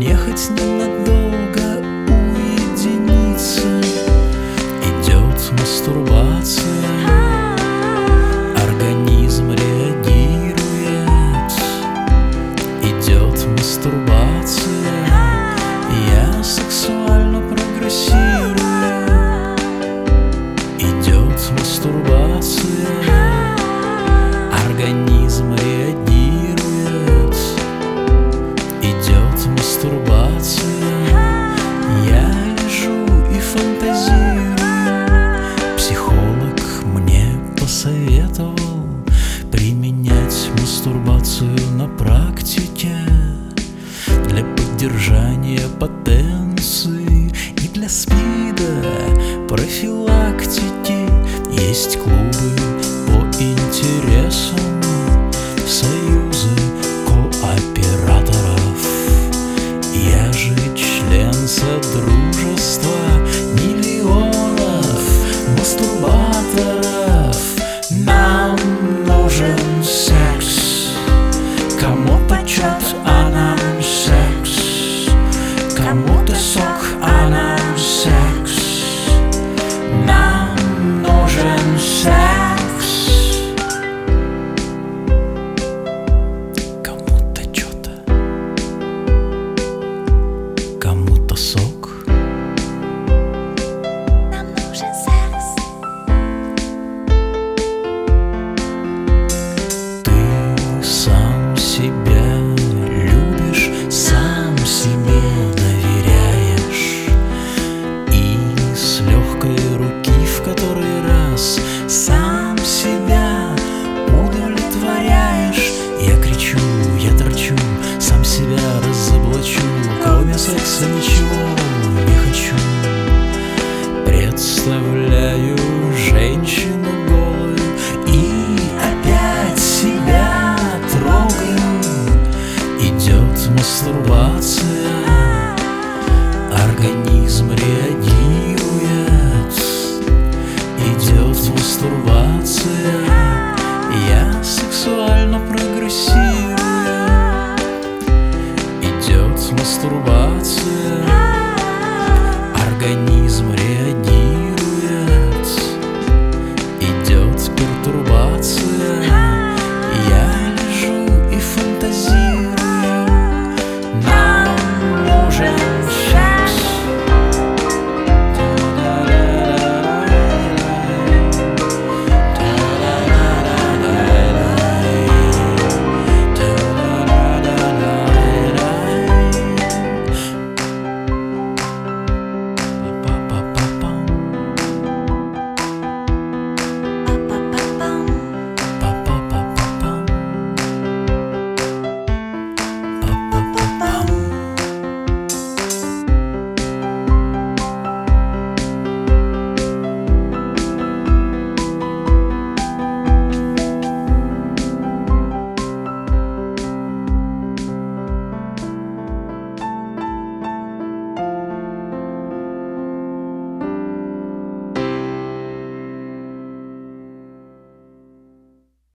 мне хоть ненадолго уединиться. Идет мастурбация, организм реагирует. Идет мастурбация, я сексуально прогрессирую. Идет мастурбация, организм реагирует. Идет мастурбация, я лежу и фантазирую. Психолог мне посоветовал применять мастурбацию на практике для поддержания потенции и для СПИДа профилактики. Есть клубы по интересам, союзы кооператоров. Я же член содружества миллионов мастурбаторов. Нам нужен секс, кому почет, а нам секс. Кому-то сок, а нам секс. Нам нужен секс. Кому-то что-то, кому-то сок. Нам нужен секс. Ты сам себя любишь, сам себе доверяешь. И с легкой руки в который раз сам себя удовлетворяешь. Я кричу, я торчу, сам себя разоблачу. Кроме секса ничего не хочу. Представляю женщину голую и опять себя трогаю. Идет мастурбация, организм реагирует. Идет мастурбация, я сексуально прогрессирую. Идет мастурбация.